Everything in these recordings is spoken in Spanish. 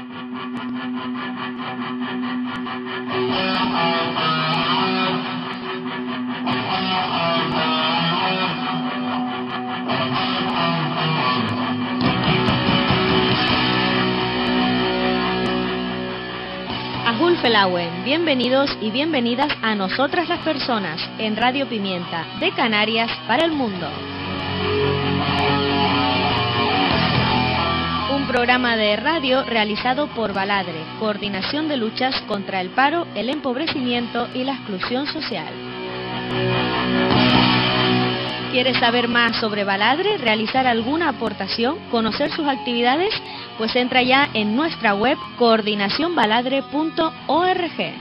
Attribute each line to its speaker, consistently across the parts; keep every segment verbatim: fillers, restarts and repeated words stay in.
Speaker 1: Ahul Felauen, bienvenidos y bienvenidas a Nosotras las Personas en Radio Pimienta, de Canarias para el mundo. Un programa de radio realizado por Baladre, Coordinación de Luchas contra el Paro, el Empobrecimiento y la Exclusión Social. ¿Quieres saber más sobre Baladre, realizar alguna aportación, conocer sus actividades? Pues entra ya en nuestra web coordinación baladre punto org.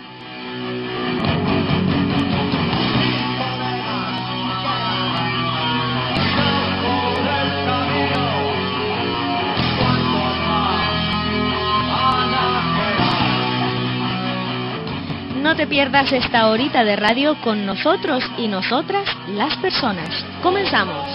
Speaker 1: No te pierdas esta horita de radio con nosotros y nosotras, las personas. ¡Comenzamos!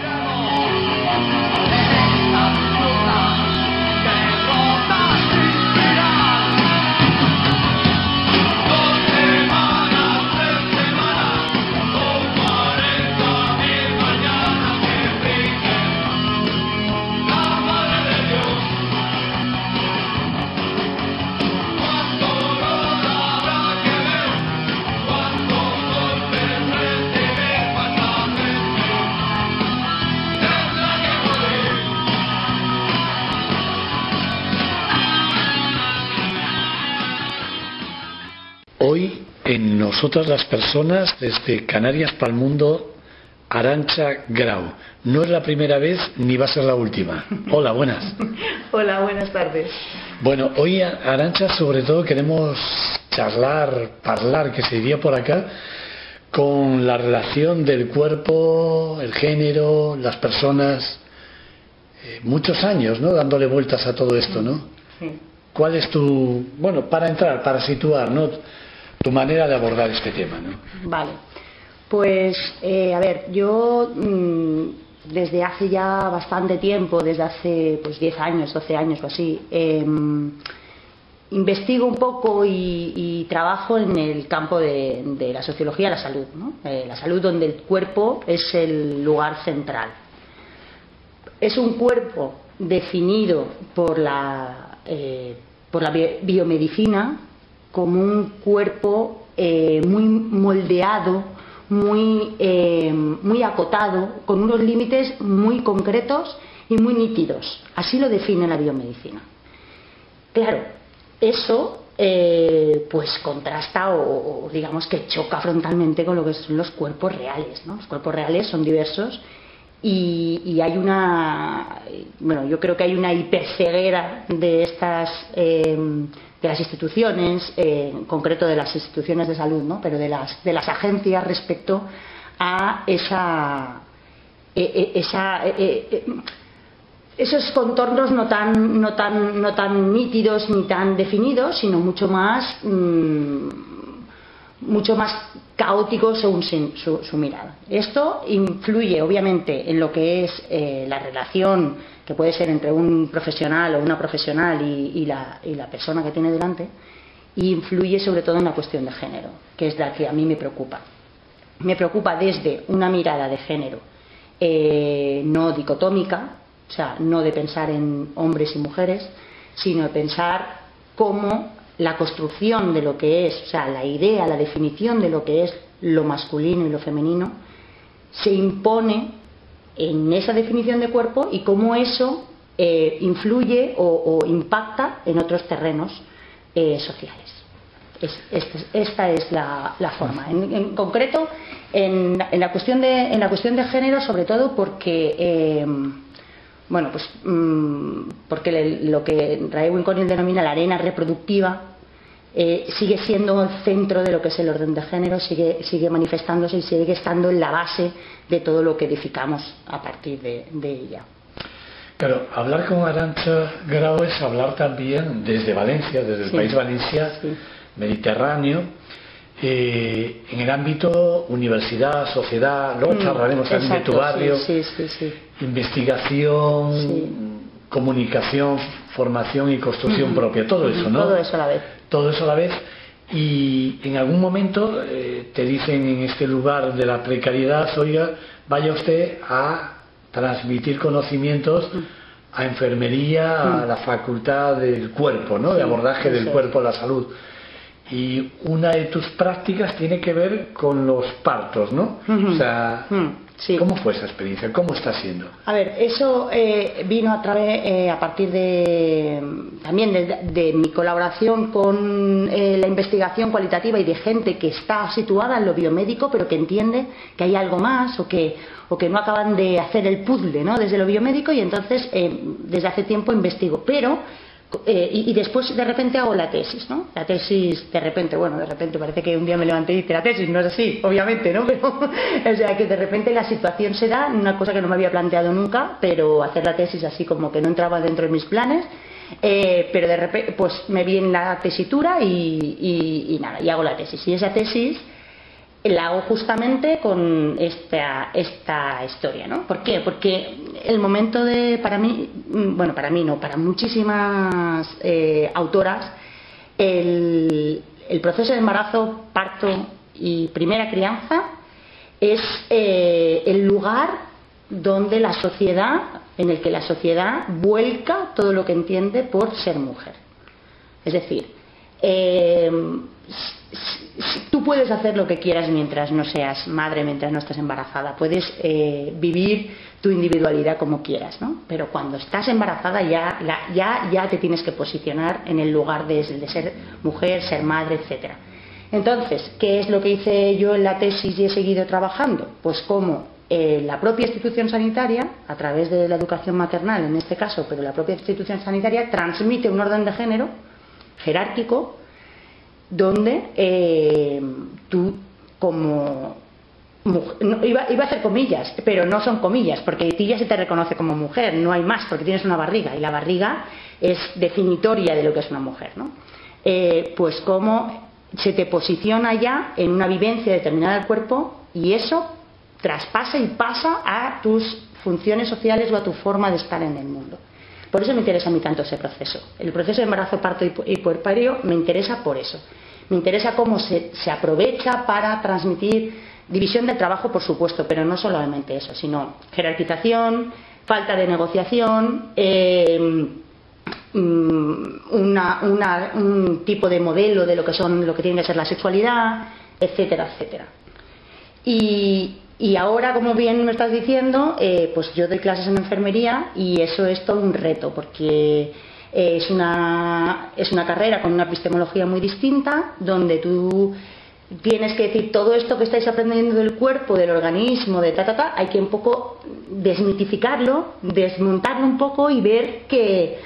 Speaker 2: Hoy en Nosotras las Personas, desde Canarias para el mundo, Arantxa Grau. No es la primera vez ni va a ser la última. Hola, buenas.
Speaker 3: Hola, buenas tardes.
Speaker 2: Bueno, hoy, Arantxa, sobre todo queremos charlar, hablar, que se diría por acá, con la relación del cuerpo, el género, las personas. Eh, muchos años, ¿no?, dándole vueltas a todo esto, ¿no?
Speaker 3: Sí.
Speaker 2: ¿Cuál es tu, bueno, para entrar, para situar, ¿no?, tu manera de abordar este tema, ¿no?
Speaker 3: Vale, pues eh, a ver, yo mmm, desde hace ya bastante tiempo, desde hace pues diez años, doce años o así, eh, investigo un poco y, y trabajo en el campo de, de la sociología de la salud, ¿no? Eh, la salud donde el cuerpo es el lugar central. Es un cuerpo definido por la, eh, por la biomedicina como un cuerpo eh, muy moldeado, muy, eh, muy acotado, con unos límites muy concretos y muy nítidos. Así lo define la biomedicina. Claro, eso eh, pues contrasta o, o digamos que choca frontalmente con lo que son los cuerpos reales, ¿no? Los cuerpos reales son diversos y, y hay una, bueno, yo creo que hay una hiperceguera de estas eh, de las instituciones, eh, en concreto de las instituciones de salud, ¿no?, pero de las, de las agencias respecto a esa, eh, esa eh, eh, esos contornos no tan, no, tan, no tan nítidos ni tan definidos, sino mucho más, mmm, mucho más caóticos según su, su, su mirada. Esto influye obviamente en lo que es eh, la relación que puede ser entre un profesional o una profesional y, y, la, y la persona que tiene delante, y influye sobre todo en la cuestión de género, que es la que a mí me preocupa. Me preocupa desde una mirada de género eh, no dicotómica, o sea, no de pensar en hombres y mujeres, sino de pensar cómo la construcción de lo que es, o sea, la idea, la definición de lo que es lo masculino y lo femenino, se impone en esa definición de cuerpo y cómo eso eh, influye o, o impacta en otros terrenos eh, sociales. Es, este, esta es la, la forma. En, en concreto, en, en, la cuestión de, en la cuestión de género, sobre todo porque, eh, bueno, pues mmm, porque le, lo que Rae Wincorney denomina la arena reproductiva eh, sigue siendo el centro de lo que es el orden de género, sigue, sigue manifestándose y sigue estando en la base de todo lo que edificamos a partir de, de ella.
Speaker 2: Claro, hablar con Arantxa Grau es hablar también desde Valencia, desde el sí. país Valencia, sí. mediterráneo, eh, en el ámbito universidad, sociedad, luego mm, charlaremos también de tu barrio,
Speaker 3: sí, sí, sí, sí.
Speaker 2: investigación,
Speaker 3: sí.
Speaker 2: comunicación, formación y construcción uh-huh. propia, todo eso, ¿no?
Speaker 3: Todo eso a la vez.
Speaker 2: Todo eso a la vez. Y en algún momento eh, te dicen en este lugar de la precariedad, oiga, vaya usted a transmitir conocimientos a enfermería, a la facultad del cuerpo, ¿no? De abordaje del cuerpo a la salud. Y una de tus prácticas tiene que ver con los partos, ¿no? Uh-huh. O sea, uh-huh. sí. ¿Cómo fue esa experiencia? ¿Cómo está siendo?
Speaker 3: A ver, eso eh, vino a través, eh, a partir de también de, de mi colaboración con eh, la investigación cualitativa y de gente que está situada en lo biomédico, pero que entiende que hay algo más o que, o que no acaban de hacer el puzzle, ¿no? Desde lo biomédico, y entonces eh, desde hace tiempo investigo, pero Eh, y, y después de repente hago la tesis, ¿no? La tesis, de repente, bueno, de repente parece que un día me levanté y hice la tesis, no es así, obviamente, ¿no? Pero, o sea, que de repente la situación se da, una cosa que no me había planteado nunca, pero hacer la tesis así como que no entraba dentro de mis planes, eh, pero de repente, pues me vi en la tesitura y, y, y nada, y hago la tesis. Y esa tesis la hago justamente con esta, esta historia, ¿no? ¿Por qué? Porque el momento de, para mí, bueno, para mí no, para muchísimas eh, autoras, el, el proceso de embarazo, parto y primera crianza es eh, el lugar donde la sociedad, en el que la sociedad vuelca todo lo que entiende por ser mujer. Es decir, eh, tú puedes hacer lo que quieras mientras no seas madre, mientras no estés embarazada, puedes eh, vivir tu individualidad como quieras, ¿no? Pero cuando estás embarazada ya, la, ya, ya te tienes que posicionar en el lugar de, de ser mujer, ser madre, etcétera. Entonces, ¿qué es lo que hice yo en la tesis y he seguido trabajando? Pues como eh, la propia institución sanitaria, a través de la educación maternal en este caso, pero la propia institución sanitaria transmite un orden de género jerárquico, donde eh, tú como mujer, no, iba, iba a hacer comillas, pero no son comillas, porque a ti ya se te reconoce como mujer, no hay más, porque tienes una barriga, y la barriga es definitoria de lo que es una mujer, ¿no? Eh, pues cómo se te posiciona ya en una vivencia determinada del cuerpo, y eso traspasa y pasa a tus funciones sociales o a tu forma de estar en el mundo. Por eso me interesa a mí tanto ese proceso. El proceso de embarazo, parto y puerperio me interesa por eso. Me interesa cómo se, se aprovecha para transmitir división del trabajo, por supuesto, pero no solamente eso, sino jerarquización, falta de negociación, eh, una, una, un tipo de modelo de lo que son, lo que tiene que ser la sexualidad, etcétera, etcétera. Y Y ahora, como bien me estás diciendo, eh, pues yo doy clases en enfermería y eso es todo un reto, porque eh, es, una, es una carrera con una epistemología muy distinta, donde tú tienes que decir todo esto que estáis aprendiendo del cuerpo, del organismo, de ta, ta, ta, hay que un poco desmitificarlo, desmontarlo un poco y ver que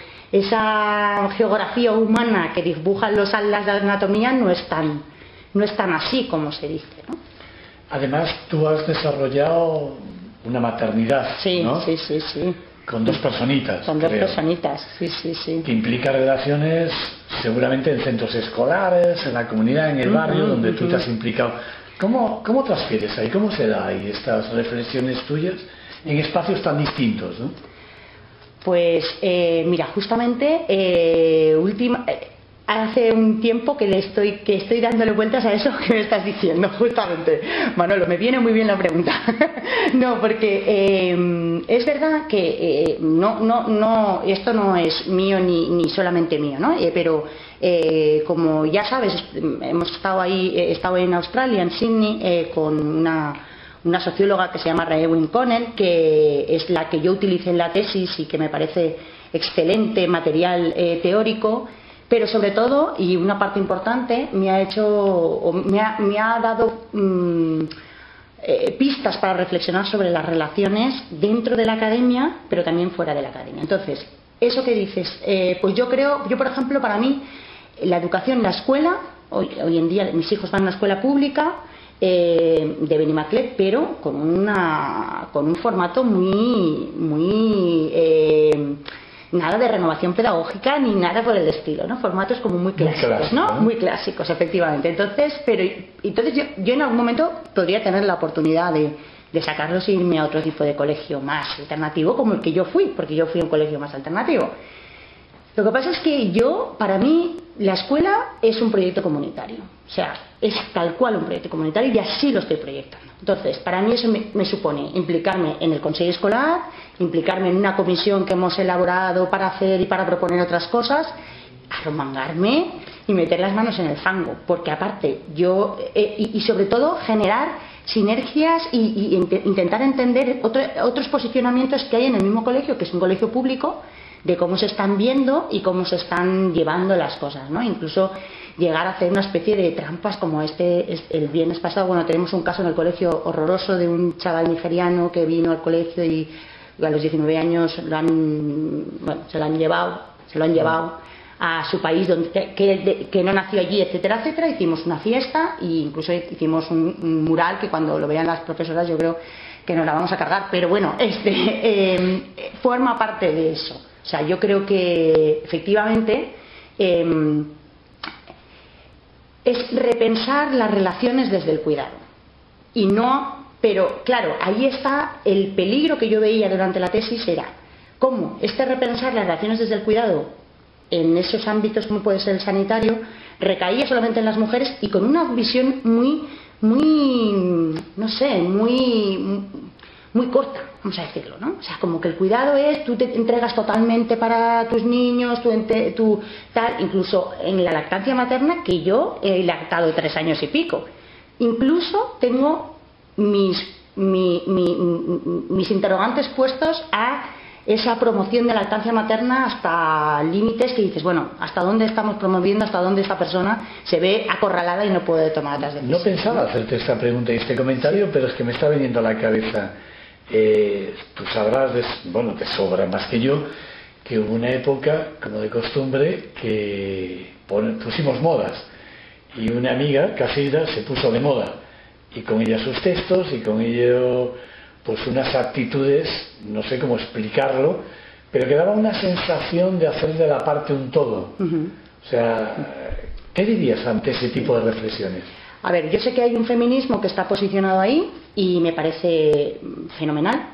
Speaker 3: esa geografía humana que dibujan los atlas de anatomía no es tan, no es tan así como se dice, ¿no?
Speaker 2: Además, tú has desarrollado una maternidad,
Speaker 3: sí,
Speaker 2: ¿no?
Speaker 3: Sí, sí, sí.
Speaker 2: Con dos personitas.
Speaker 3: Con dos
Speaker 2: creo,
Speaker 3: personitas, sí, sí, sí.
Speaker 2: Que implica relaciones seguramente en centros escolares, en la comunidad, en el barrio, uh-huh, donde uh-huh. tú te has implicado. ¿Cómo, ¿Cómo transfieres ahí? ¿Cómo se da ahí estas reflexiones tuyas en espacios tan distintos, ¿no?
Speaker 3: Pues, eh, mira, justamente, eh, última... Eh, hace un tiempo que le estoy que estoy dándole vueltas a eso que me estás diciendo, justamente. Manolo, me viene muy bien la pregunta. No, porque eh, es verdad que eh, no, no, no, esto no es mío ni, ni solamente mío, ¿no? Eh, pero eh, como ya sabes, hemos estado ahí, he estado en Australia, en Sydney, eh, con una una socióloga que se llama Raewyn Connell, que es la que yo utilicé en la tesis y que me parece excelente material eh, teórico. Pero sobre todo, y una parte importante, me ha hecho, o me ha, me ha dado mmm, eh, pistas para reflexionar sobre las relaciones dentro de la academia, pero también fuera de la academia. Entonces, eso que dices, eh, pues yo creo, yo por ejemplo, para mí, la educación en la escuela, hoy, hoy en día mis hijos van a una escuela pública eh, de Benimaclet, pero con, una, con un formato muy, muy... Eh, nada de renovación pedagógica ni nada por el estilo, ¿no? Formatos como muy clásicos, muy clásico, ¿no? ¿no? Muy clásicos, efectivamente. Entonces, pero entonces yo, yo en algún momento podría tener la oportunidad de, de sacarlos e irme a otro tipo de colegio más alternativo, como el que yo fui, porque yo fui a un colegio más alternativo. Lo que pasa es que yo, para mí, la escuela es un proyecto comunitario. O sea, es tal cual un proyecto comunitario y así lo estoy proyectando. Entonces, para mí eso me, me supone implicarme en el consejo escolar, implicarme en una comisión que hemos elaborado para hacer y para proponer otras cosas, arromangarme y meter las manos en el fango. Porque aparte, yo, eh, y, y sobre todo, generar sinergias y, y int- intentar entender otro, otros posicionamientos que hay en el mismo colegio, que es un colegio público, de cómo se están viendo y cómo se están llevando las cosas, ¿no? Incluso llegar a hacer una especie de trampas como este, este el viernes pasado. Bueno, tenemos un caso en el colegio horroroso de un chaval nigeriano que vino al colegio y a los diecinueve años lo han, bueno, se lo han llevado, se lo han llevado a su país donde, que, que no nació allí, etcétera, etcétera. Hicimos una fiesta e incluso hicimos un, un mural que cuando lo vean las profesoras yo creo que nos la vamos a cargar, pero bueno, este eh, forma parte de eso. O sea, yo creo que efectivamente eh, es repensar las relaciones desde el cuidado. Y no, pero claro, ahí está el peligro que yo veía durante la tesis, era cómo este repensar las relaciones desde el cuidado en esos ámbitos como puede ser el sanitario, recaía solamente en las mujeres y con una visión muy, muy, no sé, muy... muy corta, vamos a decirlo, ¿no? O sea, como que el cuidado es, tú te entregas totalmente para tus niños, tú, tú tal, incluso en la lactancia materna, que yo he lactado tres años y pico, incluso tengo mis, mi, mi, mis interrogantes puestos a esa promoción de lactancia materna hasta límites que dices, bueno, ¿hasta dónde estamos promoviendo? ¿Hasta dónde esta persona se ve acorralada y no puede tomar las decisiones?
Speaker 2: No pensaba hacerte esta pregunta y este comentario, pero es que me está viniendo a la cabeza. Eh, tú sabrás, de, bueno, te sobra más que yo, que hubo una época, como de costumbre, que pon, pusimos modas y una amiga, Casilda, se puso de moda y con ella sus textos y con ello pues unas actitudes, no sé cómo explicarlo, pero que daba una sensación de hacer de la parte un todo. Uh-huh. O sea, ¿qué dirías ante ese tipo de reflexiones?
Speaker 3: A ver, yo sé que hay un feminismo que está posicionado ahí y me parece fenomenal,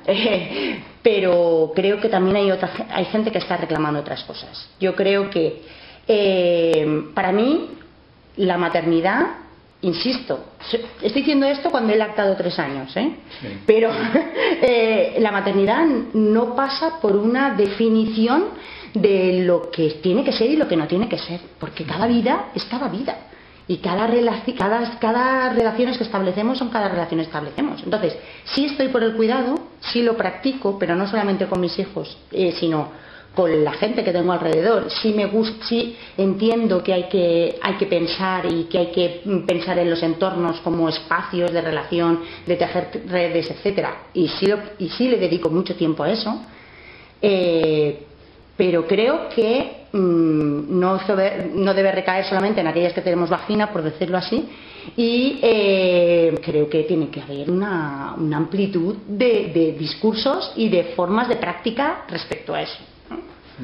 Speaker 3: pero creo que también hay, otra, hay gente que está reclamando otras cosas. Yo creo que eh, para mí la maternidad, insisto, estoy diciendo esto cuando he lactado tres años, ¿eh? Sí. Pero eh, la maternidad no pasa por una definición de lo que tiene que ser y lo que no tiene que ser, porque cada vida es cada vida. Y cada, relaci- cada, cada relaciones que establecemos son cada relación que establecemos. Entonces, sí estoy por el cuidado, sí lo practico, pero no solamente con mis hijos, eh, sino con la gente que tengo alrededor. Sí me gusta, sí entiendo que hay que hay que pensar y que hay que pensar en los entornos como espacios de relación, de tejer redes, etcétera. Y sí, lo, y sí le dedico mucho tiempo a eso. Eh, pero creo que mmm, no, debe, no debe recaer solamente en aquellas que tenemos vagina, por decirlo así, y eh, creo que tiene que haber una, una amplitud de, de discursos y de formas de práctica respecto a eso, ¿no?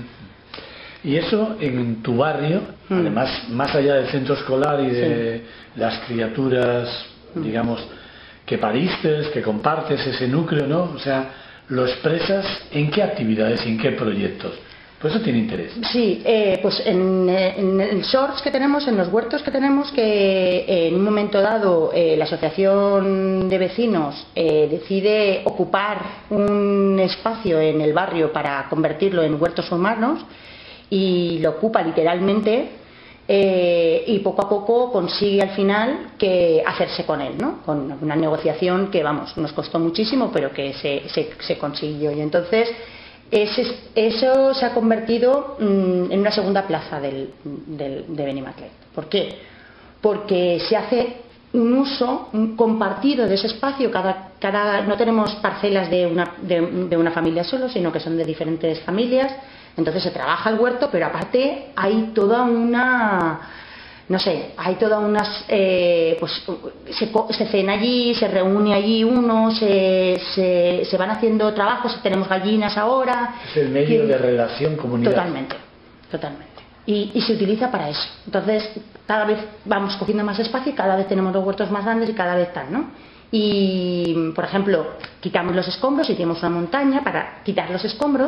Speaker 2: Y eso en tu barrio, mm. además, más allá del centro escolar y de sí. las criaturas, mm. digamos, que paristes, que compartes ese núcleo, ¿no? O sea, lo expresas en qué actividades y en qué proyectos. Pues eso tiene interés.
Speaker 3: Sí, eh, pues en, en el S O R S que tenemos, en los huertos que tenemos, que eh, en un momento dado eh, la asociación de vecinos eh, decide ocupar un espacio en el barrio para convertirlo en huertos humanos y lo ocupa literalmente eh, y poco a poco consigue al final que hacerse con él, ¿no? Con una negociación que, vamos, nos costó muchísimo, pero que se, se, se consiguió. Y entonces Ese, eso se ha convertido mmm, en una segunda plaza del, del, de Benimaclet. ¿Por qué? Porque se hace un uso un compartido de ese espacio. Cada, cada, no tenemos parcelas de una, de, de una familia solo, sino que son de diferentes familias. Entonces se trabaja el huerto, pero aparte hay toda una... no sé, hay todas unas, eh, pues se, se cena allí, se reúne allí uno, se, se, se van haciendo trabajos, tenemos gallinas ahora.
Speaker 2: Es el medio que, de relación comunitaria.
Speaker 3: Totalmente, totalmente. Y, y se utiliza para eso. Entonces, cada vez vamos cogiendo más espacio y cada vez tenemos los huertos más grandes y cada vez tal, ¿no? Y, por ejemplo, quitamos los escombros y tenemos una montaña para quitar los escombros,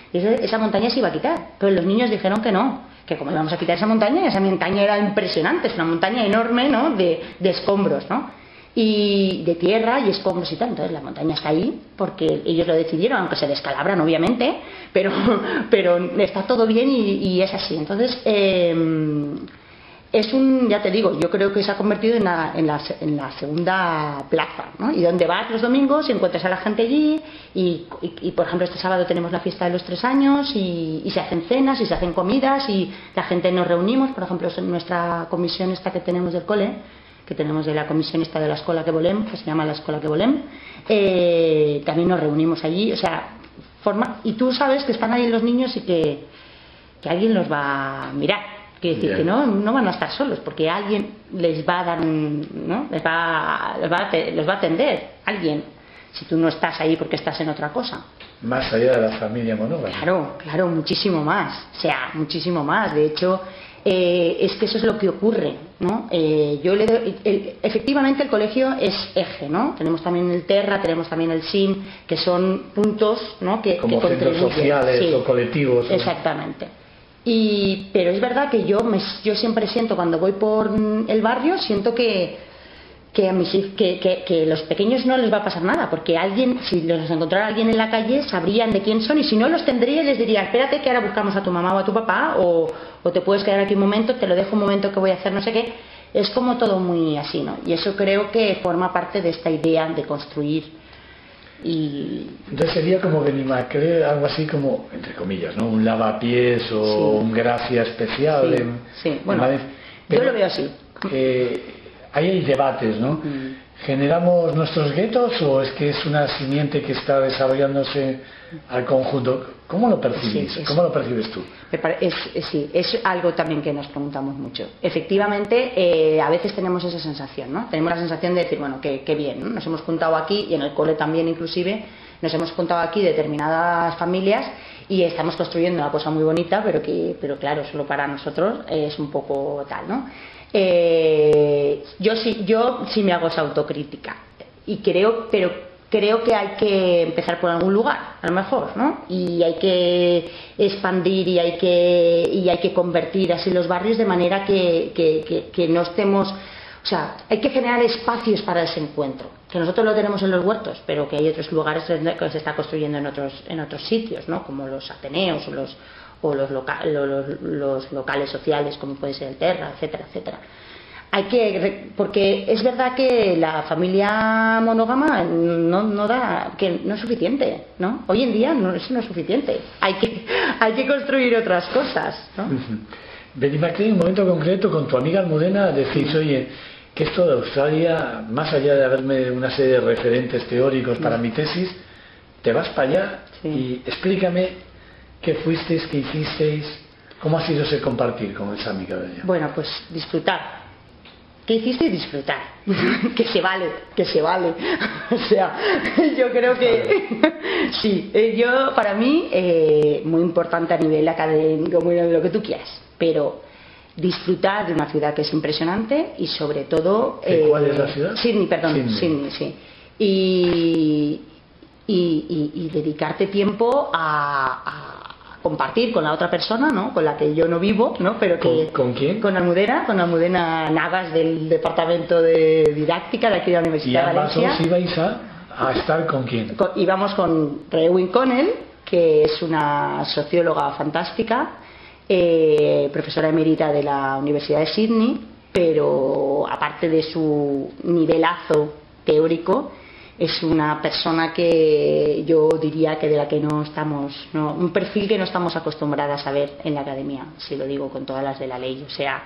Speaker 3: y esa, esa montaña se iba a quitar, pero los niños dijeron que no, que como íbamos a quitar esa montaña, esa montaña era impresionante, es una montaña enorme, ¿no?, de, de escombros, ¿no?, y de tierra y escombros y tal. Entonces la montaña está ahí porque ellos lo decidieron, aunque se descalabran obviamente, pero, pero está todo bien y, y es así. Entonces eh, es un, ya te digo, yo creo que se ha convertido en la, en la, en la segunda plaza, ¿no? Y donde vas los domingos y encuentras a la gente allí y, y, y por ejemplo este sábado tenemos la fiesta de los tres años y, y se hacen cenas y se hacen comidas y la gente nos reunimos. Por ejemplo en nuestra comisión esta que tenemos del cole, que tenemos de la comisión esta de la escuela que volem, que se llama la escuela que volem, eh, también nos reunimos allí, o sea, forma, y tú sabes que están ahí los niños y que, que alguien los va a mirar, quiere decir, yeah. que no, no van a estar solos, porque alguien les va a dar un, ¿no?, les va, les va, a, les va a atender, alguien, si tú no estás ahí porque estás en otra cosa.
Speaker 2: Más allá de la familia monógama.
Speaker 3: Claro, claro, muchísimo más, o sea, muchísimo más, de hecho... Eh, es que eso es lo que ocurre, ¿no? Eh, yo le doy, el, efectivamente el colegio es eje, ¿no? Tenemos también el Terra, tenemos también el S I M, que son puntos, ¿no?, que,
Speaker 2: como
Speaker 3: que
Speaker 2: centros sociales, sí, o colectivos.
Speaker 3: Exactamente. Y, pero es verdad que yo, me, yo siempre siento, cuando voy por el barrio, siento que que a mis que, que, que los pequeños no les va a pasar nada, porque alguien, si los encontrara alguien en la calle, sabrían de quién son, y si no los tendría y les diría, espérate que ahora buscamos a tu mamá o a tu papá, o, o te puedes quedar aquí un momento, te lo dejo un momento que voy a hacer no sé qué. Es como todo muy así, ¿no? Y eso creo que forma parte de esta idea de construir. Y
Speaker 2: entonces sería como Benimaclet, algo así como, entre comillas, ¿no?, un lavapiés o sí. un gracia especial.
Speaker 3: Sí,
Speaker 2: en,
Speaker 3: sí. bueno,
Speaker 2: en Pero,
Speaker 3: yo lo veo así.
Speaker 2: Eh, ahí hay debates, ¿no? Mm. ¿Generamos nuestros guetos o es que es una simiente que está desarrollándose al conjunto? ¿Cómo lo percibes? Sí, ¿Cómo lo percibes tú?
Speaker 3: Es, es, sí, es algo también que nos preguntamos mucho. Efectivamente, eh, a veces tenemos esa sensación, ¿no? Tenemos la sensación de decir, bueno, qué, qué bien, ¿no? Nos hemos juntado aquí, y en el cole también inclusive, nos hemos juntado aquí determinadas familias y estamos construyendo una cosa muy bonita, pero que, pero claro, solo para nosotros es un poco tal, ¿no? Eh, yo sí, yo sí me hago esa autocrítica y creo, pero creo que hay que empezar por algún lugar, a lo mejor, ¿no? Y hay que expandir y hay que y hay que convertir así los barrios de manera que, que, que, que no estemos, o sea, hay que generar espacios para ese encuentro, que nosotros lo tenemos en los huertos, pero que hay otros lugares que se está construyendo en otros en otros sitios, ¿no? Como los ateneos o los o los, loca los, los locales sociales como puede ser el Terra, etcétera, etcétera. Hay que, porque es verdad que la familia monógama no, no da, que no es suficiente, ¿no? Hoy en día no, eso no es suficiente. Hay que, hay que construir otras cosas, ¿no?
Speaker 2: Uh-huh. Benimaclet, en un momento concreto con tu amiga Almudena decís, oye, que esto de Australia, más allá de haberme una serie de referentes teóricos para uh-huh. mi tesis, te vas para allá sí. y explícame ¿qué fuisteis? ¿Qué hicisteis? ¿Cómo ha sido ese compartir con esa amiga de ella?
Speaker 3: Bueno, pues disfrutar. ¿Qué hiciste? Disfrutar. Que se vale, que se vale. O sea, yo creo que sí, yo para mí eh, muy importante a nivel académico, muy lo que tú quieras, pero disfrutar de una ciudad que es impresionante y sobre todo
Speaker 2: eh, ¿cuál es la ciudad?
Speaker 3: Sydney, perdón, Sydney, Sydney sí. Y, y, y, y dedicarte tiempo a, a compartir con la otra persona, ¿no? Con la que yo no vivo, ¿no? Pero que
Speaker 2: ¿Con, ¿con quién?
Speaker 3: Con Almudena, con Almudena Navas del departamento de didáctica de aquí de la Universidad de Valencia.
Speaker 2: ¿Y ambas dos ibais a, a estar con quién?
Speaker 3: Con, íbamos con Rewin Connell, que es una socióloga fantástica, eh, profesora emérita de la Universidad de Sydney, pero aparte de su nivelazo teórico, es una persona que yo diría que de la que no estamos, no, un perfil que no estamos acostumbradas a ver en la academia, si lo digo con todas las de la ley, o sea,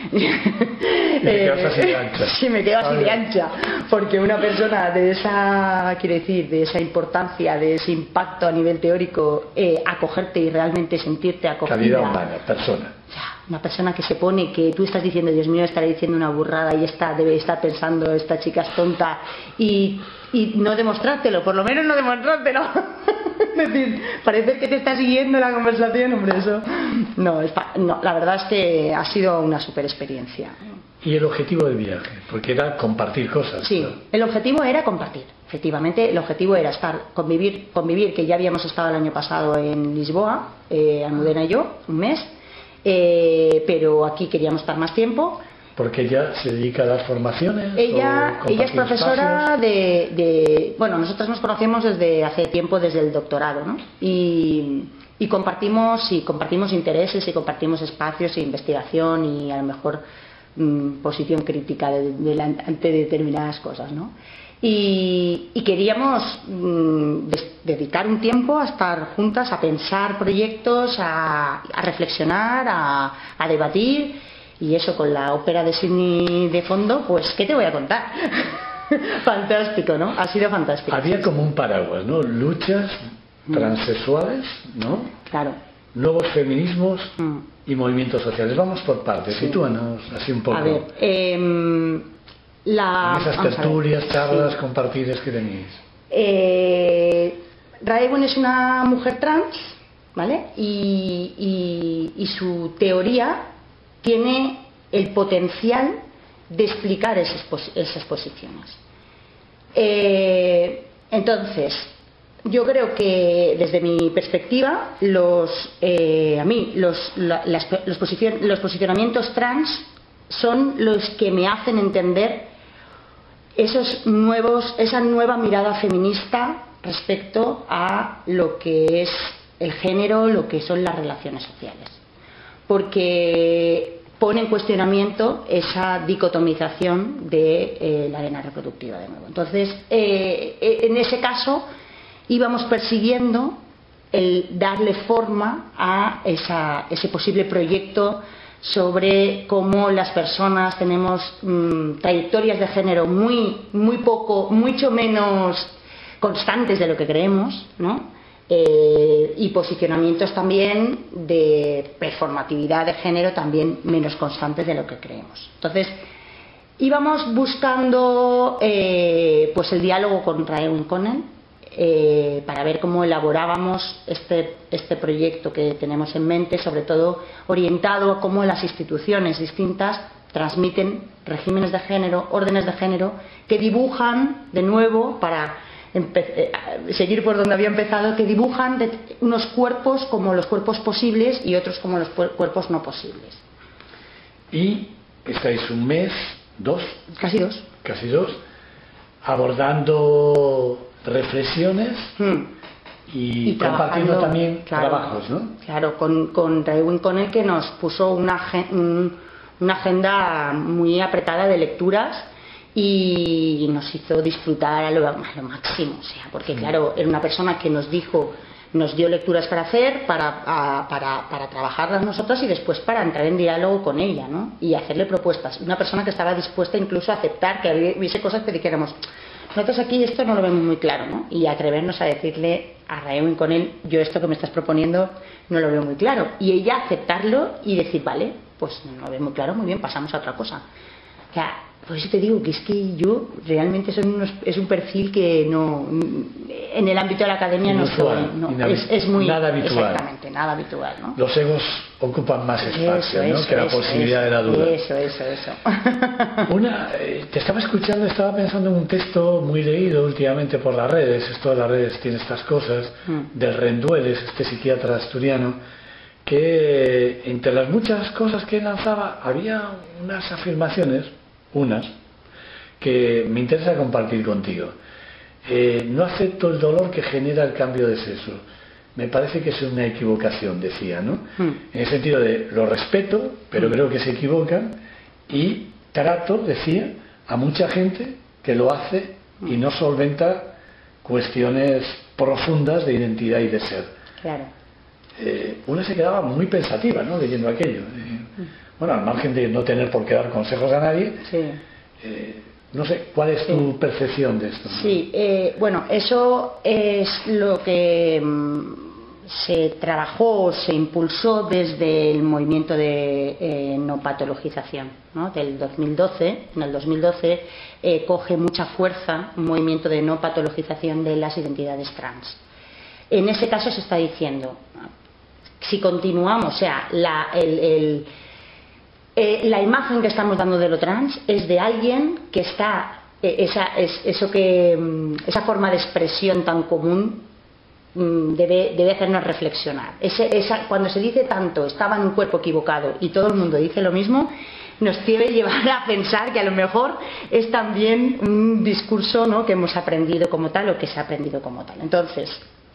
Speaker 2: me quedas así de ancha.
Speaker 3: Sí, me quedo así de ancha, porque una persona de esa, quiero decir, de esa importancia, de ese impacto a nivel teórico, eh, acogerte y realmente sentirte acogida.
Speaker 2: Calidad humana, persona.
Speaker 3: Una persona que se pone, que tú estás diciendo, Dios mío, estaré diciendo una burrada y esta debe estar pensando, esta chica es tonta, y, y no demostrártelo, por lo menos no demostrártelo. Es decir, parece que te está siguiendo la conversación, hombre, eso. No, es pa... no, la verdad es que ha sido una super experiencia.
Speaker 2: ¿Y el objetivo del viaje? Porque era compartir cosas.
Speaker 3: Sí,
Speaker 2: claro.
Speaker 3: El objetivo era compartir. Efectivamente, el objetivo era estar, convivir, convivir, que ya habíamos estado el año pasado en Lisboa, eh, Almudena y yo, un mes, eh, pero aquí queríamos estar más tiempo.
Speaker 2: Porque ella se dedica a dar formaciones.
Speaker 3: Ella,
Speaker 2: o
Speaker 3: ella es profesora de, de... Bueno, nosotros nos conocemos desde hace tiempo, desde el doctorado, ¿no? Y, y compartimos y compartimos intereses y compartimos espacios e investigación y a lo mejor mmm, posición crítica de, de la, ante determinadas cosas, ¿no? Y, y queríamos mmm, des, dedicar un tiempo a estar juntas, a pensar proyectos, a, a reflexionar, a, a debatir. Y eso con la ópera de Sydney de fondo, pues ¿qué te voy a contar? Fantástico, ¿no? Ha sido fantástico.
Speaker 2: Había como un paraguas, ¿no? Luchas transexuales, ¿no?
Speaker 3: Claro.
Speaker 2: Nuevos feminismos
Speaker 3: Mm.
Speaker 2: y movimientos sociales. Vamos por partes,
Speaker 3: Sí.
Speaker 2: sitúanos así un poco.
Speaker 3: A ver, eh, la...
Speaker 2: En esas
Speaker 3: vamos a ver.
Speaker 2: tertulias, charlas
Speaker 3: Sí.
Speaker 2: compartidas que tenéis.
Speaker 3: Eh, Raewen es una mujer trans, ¿vale? Y, y, y su teoría tiene el potencial de explicar esas, pos esas posiciones. Eh, entonces, yo creo que desde mi perspectiva, los, eh, a mí los, la, las, los, posicion los posicionamientos trans son los que me hacen entender esos nuevos, esa nueva mirada feminista respecto a lo que es el género, lo que son las relaciones sociales. Porque pone en cuestionamiento esa dicotomización de eh, la cadena reproductiva de nuevo. Entonces, eh, en ese caso, íbamos persiguiendo el darle forma a esa, ese posible proyecto sobre cómo las personas tenemos mmm, trayectorias de género muy, muy poco, mucho menos constantes de lo que creemos, ¿no? Eh, y posicionamientos también de performatividad de género también menos constantes de lo que creemos. Entonces íbamos buscando eh, pues el diálogo con Raewen Connell eh, para ver cómo elaborábamos este, este proyecto que tenemos en mente, sobre todo orientado a cómo las instituciones distintas transmiten regímenes de género, órdenes de género que dibujan de nuevo para seguir por donde había empezado, que dibujan de unos cuerpos como los cuerpos posibles y otros como los cuerpos no posibles.
Speaker 2: Y estáis un mes, dos,
Speaker 3: casi dos,
Speaker 2: casi dos, abordando reflexiones hmm. y, y compartiendo también claro, trabajos, ¿no?
Speaker 3: Claro, con, con Raewen Connell, que nos puso una, un, una agenda muy apretada de lecturas y nos hizo disfrutar a lo, a lo máximo, o sea, porque claro, era una persona que nos dijo, nos dio lecturas para hacer, para, a, para, para trabajarlas nosotras y después para entrar en diálogo con ella, ¿no? Y hacerle propuestas. Una persona que estaba dispuesta incluso a aceptar que hubiese cosas que dijéramos, nosotros aquí esto no lo vemos muy claro, ¿no? Y atrevernos a decirle a Raewen Connell, yo esto que me estás proponiendo no lo veo muy claro. Y ella aceptarlo y decir, vale, pues no lo veo muy claro, muy bien, pasamos a otra cosa. O sea, por eso te digo que es que yo realmente son unos, es un perfil que no en el ámbito de la academia inusual, no, soy, no es, es muy
Speaker 2: nada habitual.
Speaker 3: Exactamente, nada habitual, ¿no?
Speaker 2: Los egos ocupan más espacio,
Speaker 3: eso,
Speaker 2: ¿no?
Speaker 3: Eso,
Speaker 2: que la
Speaker 3: eso,
Speaker 2: posibilidad
Speaker 3: eso,
Speaker 2: de la duda.
Speaker 3: Eso, eso, eso.
Speaker 2: Una, eh, te estaba escuchando, estaba pensando en un texto muy leído últimamente por las redes, esto de las redes tiene estas cosas, mm. del Rendueles, este psiquiatra asturiano, que entre las muchas cosas que lanzaba había unas afirmaciones, unas, que me interesa compartir contigo. Eh, no acepto el dolor que genera el cambio de sexo. Me parece que es una equivocación, decía, ¿no? Mm. En el sentido de lo respeto, pero mm. creo que se equivocan y trato, decía, a mucha gente que lo hace mm. y no solventa cuestiones profundas de identidad y de ser.
Speaker 3: Claro.
Speaker 2: Eh, una se quedaba muy pensativa, ¿no? Leyendo aquello. Eh, bueno, al margen de no tener por qué dar consejos a nadie,
Speaker 3: sí.
Speaker 2: eh, no sé, ¿cuál es sí. tu percepción de esto?
Speaker 3: Sí, eh, bueno, eso es lo que mm, se trabajó, se impulsó desde el movimiento de eh, no patologización, ¿no? Del dos mil doce. En el dos mil doce eh, coge mucha fuerza un movimiento de no patologización de las identidades trans. En ese caso se está diciendo, si continuamos, o sea, la, el, el, eh, la imagen que estamos dando de lo trans es de alguien que está, eh, esa, es, eso que, esa forma de expresión tan común debe, debe hacernos reflexionar. Ese, esa, cuando se dice tanto, estaba en un cuerpo equivocado y todo el mundo dice lo mismo, nos debe llevar a pensar que a lo mejor es también un discurso, ¿no?, que hemos aprendido como tal o que se ha aprendido como tal. Entonces,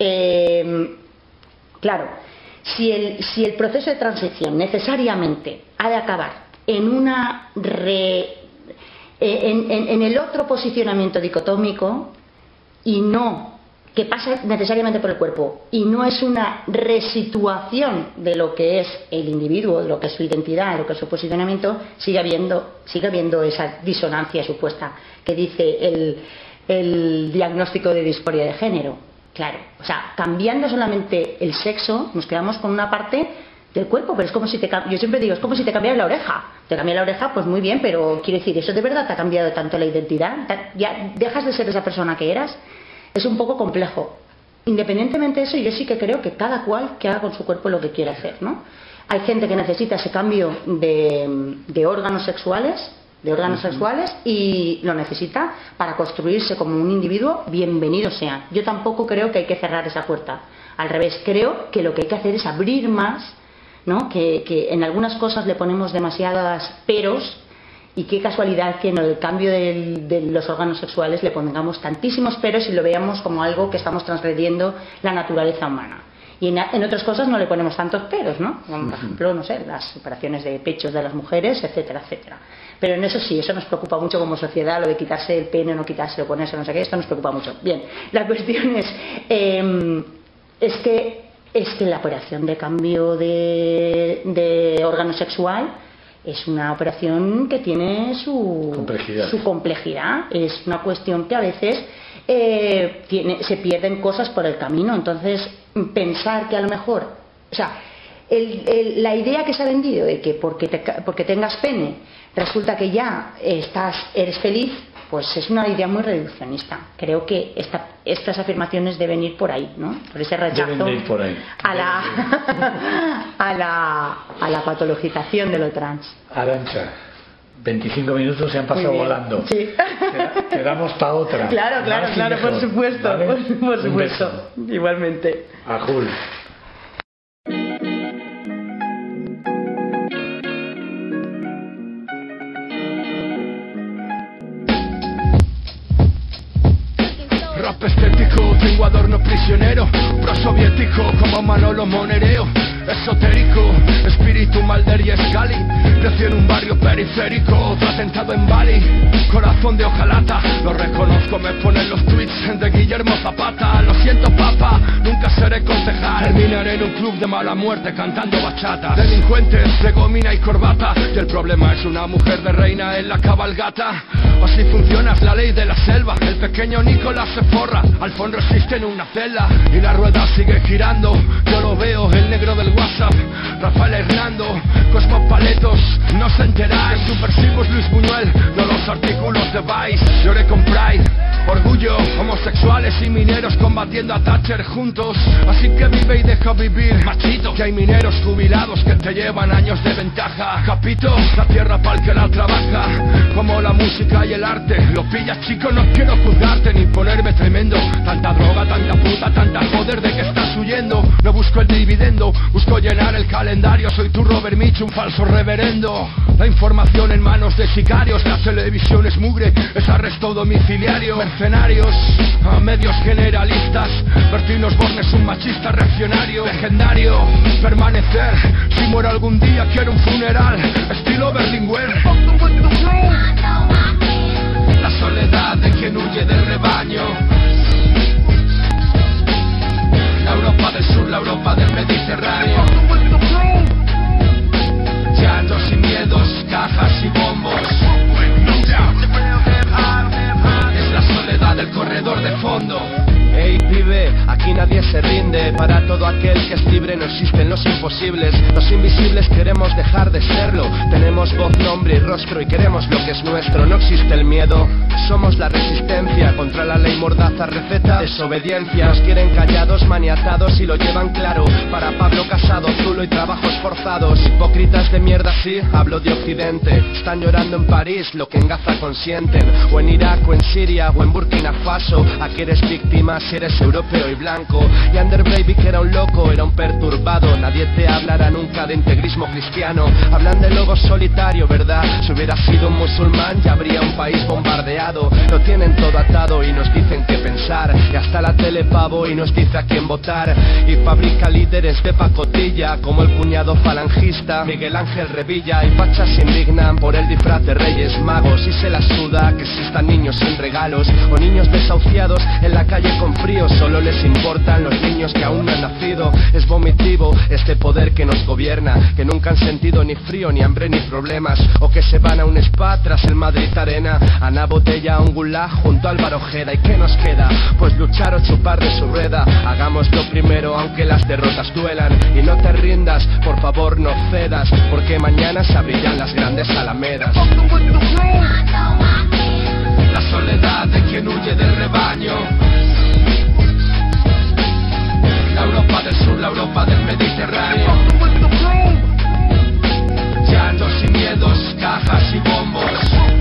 Speaker 3: eh, claro, si el, si el proceso de transición necesariamente ha de acabar en una re, en, en, en el otro posicionamiento dicotómico y no que pasa necesariamente por el cuerpo y no es una resituación de lo que es el individuo, de lo que es su identidad, de lo que es su posicionamiento, sigue habiendo, sigue habiendo esa disonancia supuesta que dice el, el diagnóstico de disforia de género. Claro, o sea, cambiando solamente el sexo nos quedamos con una parte del cuerpo, pero es como si te, yo siempre digo, es como si te cambiara la oreja. Te cambia la oreja, pues muy bien, pero quiero decir, ¿eso de verdad te ha cambiado tanto la identidad? ¿Ya dejas de ser esa persona que eras? Es un poco complejo. Independientemente de eso, yo sí que creo que cada cual que haga con su cuerpo lo que quiera hacer, ¿no? Hay gente que necesita ese cambio de, de órganos sexuales, de órganos uh-huh. sexuales y lo necesita para construirse como un individuo, bienvenido sea. Yo tampoco creo que hay que cerrar esa puerta. Al revés, creo que lo que hay que hacer es abrir más, ¿no? Que, que en algunas cosas le ponemos demasiadas peros. Y qué casualidad que en el cambio de, de los órganos sexuales le pongamos tantísimos peros y lo veamos como algo que estamos transgrediendo la naturaleza humana. Y en, en otras cosas no le ponemos tantos peros, ¿no? Como, por ejemplo, no sé, las operaciones de pechos de las mujeres, etcétera, etcétera. Pero en eso sí, eso nos preocupa mucho como sociedad, lo de quitarse el pene o no quitarse o ponerse no sé qué, esto nos preocupa mucho. Bien, la cuestión es, eh, es que, es que la operación de cambio de, de órgano sexual es una operación que tiene su complejidad. su complejidad. Es una cuestión que a veces eh, tiene, se pierden cosas por el camino. Entonces, pensar que a lo mejor, o sea, el, el, la idea que se ha vendido de que porque, te, porque tengas pene resulta que ya estás, eres feliz, pues es una idea muy reduccionista. Creo que esta, estas afirmaciones deben ir por ahí, ¿no? Por ese rechazo
Speaker 2: por ahí.
Speaker 3: A, la, a, la, a la patologización de lo trans.
Speaker 2: Arantxa, veinticinco minutos se han pasado volando.
Speaker 3: Sí.
Speaker 2: Quedamos para otra.
Speaker 3: Claro, claro,
Speaker 2: Más
Speaker 3: claro, por supuesto. ¿Vale? Por, por supuesto. Igualmente.
Speaker 2: Ajul.
Speaker 4: Rap estético, tengo adorno prisionero, prosoviético como Manolo Monereo, esotérico, espíritu Mulder y Scully, crecí en un barrio periférico, otro atentado en Bali, corazón de hojalata, lo reconozco, me ponen los tweets de Guillermo Zapata, lo siento papa, nunca seré concejal, terminaré en un club de mala muerte cantando bachata, delincuentes de gomina y corbata, y el problema es una mujer de reina en la cabalgata, o si funciona es la ley de la selva, el pequeño Nicolás se forra, al fondo resiste en una celda, y la rueda sigue girando, yo lo veo, el negro del WhatsApp, Rafael Hernando, Cosmo Paletos, no se enteráis, subversivos Luis Buñuel, no los artículos de Vice, lloré con Pride, orgullo, homosexuales y mineros combatiendo a Thatcher juntos, así que vive y deja vivir, machito, que hay mineros jubilados que te llevan años de ventaja, capito, la tierra pa'l que la trabaja, como la música y el arte, lo pillas chico, no quiero juzgarte ni ponerme tremendo, tanta droga, tanta puta, tanta joder de que estás huyendo, no busco el dividendo, busco llenar el calendario, soy tu Robert Mitch, un falso reverendo, la información en manos de sicarios, la televisión es mugre, es arresto domiciliario, mercenarios, a medios generalistas, Bertín Osborne es un machista reaccionario, legendario, permanecer, si muero algún día quiero un funeral, estilo Berlinguer, la soledad de quien huye del rebaño, la Europa del Sur, la Europa del Mediterráneo, llantos y miedos, cajas y bombos, es la soledad del corredor de fondo. Hey pibe, aquí nadie se rinde, para todo aquel que es libre no existen los imposibles, los invisibles queremos dejar de serlo, tenemos Tenemos voz, nombre y rostro y queremos lo que es nuestro. No existe el miedo, somos la resistencia contra la ley mordaza, receta, desobediencia. Nos quieren callados, maniatados y lo llevan claro. Para Pablo Casado, zulo y trabajos forzados. Hipócritas de mierda, sí, hablo de Occidente. Están llorando en París lo que en Gaza consienten, o en Irak, o en Siria, o en Burkina Faso. Aquí eres víctima si eres europeo y blanco. Y Under Baby que era un loco, era un perturbado. Nadie te hablará nunca de integrismo cristiano. Hablan de lobo solitario, ¿verdad? Si hubiera sido un musulmán ya habría un país bombardeado. Lo tienen todo atado y nos dicen qué pensar. Y hasta la tele pavo y nos dice a quién votar. Y fabrica líderes de pacotilla, como el cuñado falangista Miguel Ángel Revilla. Y fachas se indignan por el disfraz de Reyes Magos y se la suda que existan niños sin regalos o niños desahuciados en la calle con frío. Solo les importan los niños que aún no han nacido. Es vomitivo este poder que nos gobierna, que nunca han sentido ni frío, ni hambre, ni problemas, o que se van a un spa tras el Madrid Arena, Ana Botella a un gulag junto a Álvaro Ojeda. ¿Y qué nos queda? Pues luchar o chupar de su rueda. Hagámoslo primero aunque las derrotas duelan. Y no te rindas, por favor no cedas, porque mañana se abrirán las grandes alamedas. La soledad de quien huye del rebaño. La Europa del sur, la Europa del Mediterráneo. Llantos y miedos, cajas y bombos.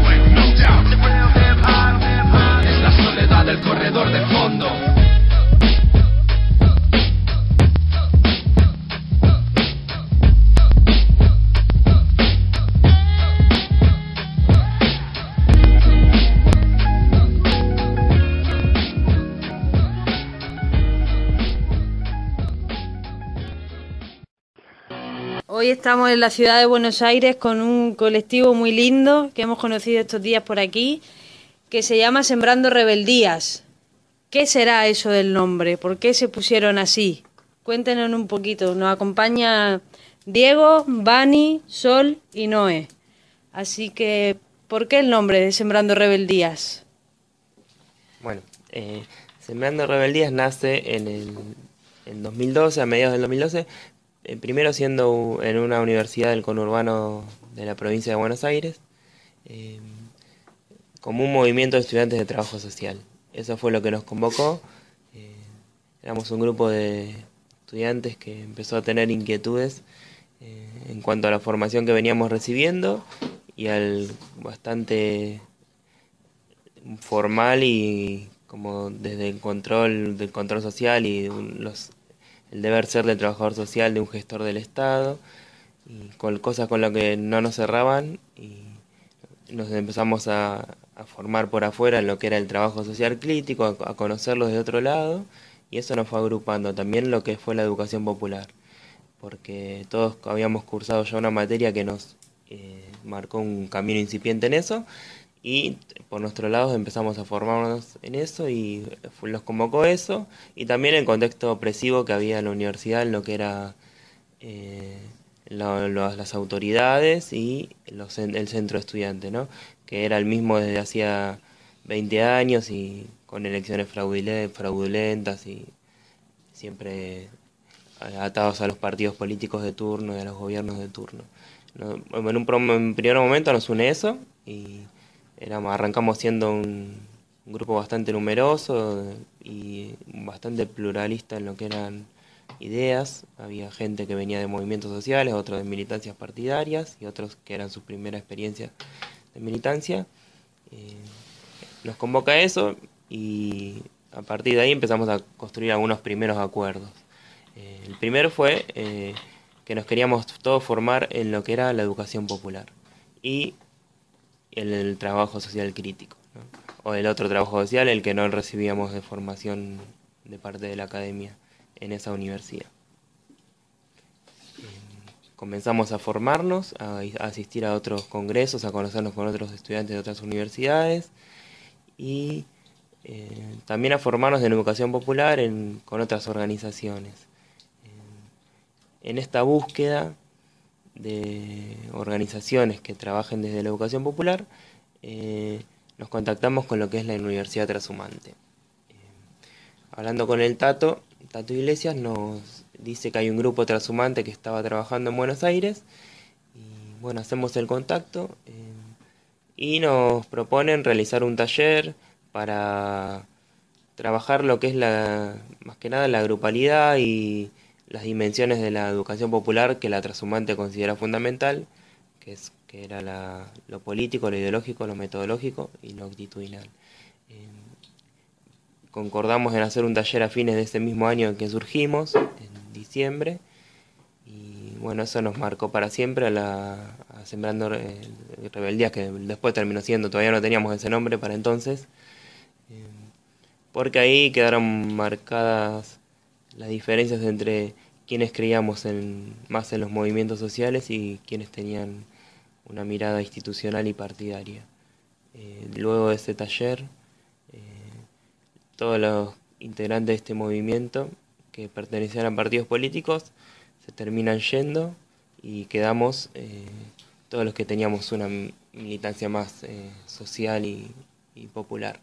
Speaker 4: Es la soledad del corredor de fondo.
Speaker 5: Hoy estamos en la ciudad de Buenos Aires con un colectivo muy lindo que hemos conocido estos días por aquí, que se llama Sembrando Rebeldías. ¿Qué será eso del nombre? ¿Por qué se pusieron así? Cuéntenos un poquito. Nos acompaña Diego, Vani, Sol y Noé. Así que, ¿por qué el nombre de Sembrando Rebeldías?
Speaker 6: Bueno, eh, Sembrando Rebeldías nace en el en dos mil doce, a mediados del dos mil doce, eh, primero siendo en una universidad del conurbano de la provincia de Buenos Aires, eh, como un movimiento de estudiantes de trabajo social. Eso fue lo que nos convocó. Eh, éramos un grupo de estudiantes que empezó a tener inquietudes eh, en cuanto a la formación que veníamos recibiendo y al bastante formal y como desde el control del control social y los, el deber ser del trabajador social de un gestor del Estado, y con cosas con las que no nos cerraban, y nos empezamos a, a formar por afuera en lo que era el trabajo social crítico, a, a conocerlo de otro lado, y eso nos fue agrupando también lo que fue la educación popular, porque todos habíamos cursado ya una materia que nos eh, marcó un camino incipiente en eso, y por nuestro lado empezamos a formarnos en eso y nos convocó eso, y también el contexto opresivo que había en la universidad, en lo que era eh, lo, lo, las autoridades y los, el centro estudiante, ¿no? Que era el mismo desde hacía veinte años y con elecciones fraudulentas y siempre atados a los partidos políticos de turno y a los gobiernos de turno. En un, en un primer momento nos une eso y Éramos, arrancamos siendo un, un grupo bastante numeroso y bastante pluralista en lo que eran ideas. Había gente que venía de movimientos sociales, otros de militancias partidarias y otros que eran su primera experiencia de militancia. Eh, nos convoca eso y a partir de ahí empezamos a construir algunos primeros acuerdos. Eh, el primero fue eh, que nos queríamos todos formar en lo que era la educación popular y el, el trabajo social crítico, ¿no? O el otro trabajo social, el que no recibíamos de formación de parte de la academia en esa universidad. Eh, comenzamos a formarnos, a, a asistir a otros congresos, a conocernos con otros estudiantes de otras universidades y eh, también a formarnos en educación popular en, con otras organizaciones. Eh, en esta búsqueda de organizaciones que trabajen desde la educación popular, eh, nos contactamos con lo que es la Universidad Trashumante. Eh, hablando con el Tato, Tato Iglesias nos dice que hay un grupo trashumante que estaba trabajando en Buenos Aires, y bueno, hacemos el contacto eh, y nos proponen realizar un taller para trabajar lo que es la, más que nada la grupalidad y las dimensiones de la educación popular que la transhumante considera fundamental, que es que era la, lo político, lo ideológico, lo metodológico y lo actitudinal. Eh, concordamos en hacer un taller a fines de ese mismo año en que surgimos, en diciembre, y bueno, eso nos marcó para siempre a, la, a Sembrando Rebeldías, que después terminó siendo, todavía no teníamos ese nombre para entonces, eh, porque ahí quedaron marcadas las diferencias entre quienes creíamos en, más en los movimientos sociales y quienes tenían una mirada institucional y partidaria. Eh, luego de ese taller, eh, todos los integrantes de este movimiento que pertenecían a partidos políticos se terminan yendo y quedamos eh, todos los que teníamos una militancia más eh, social y, y popular.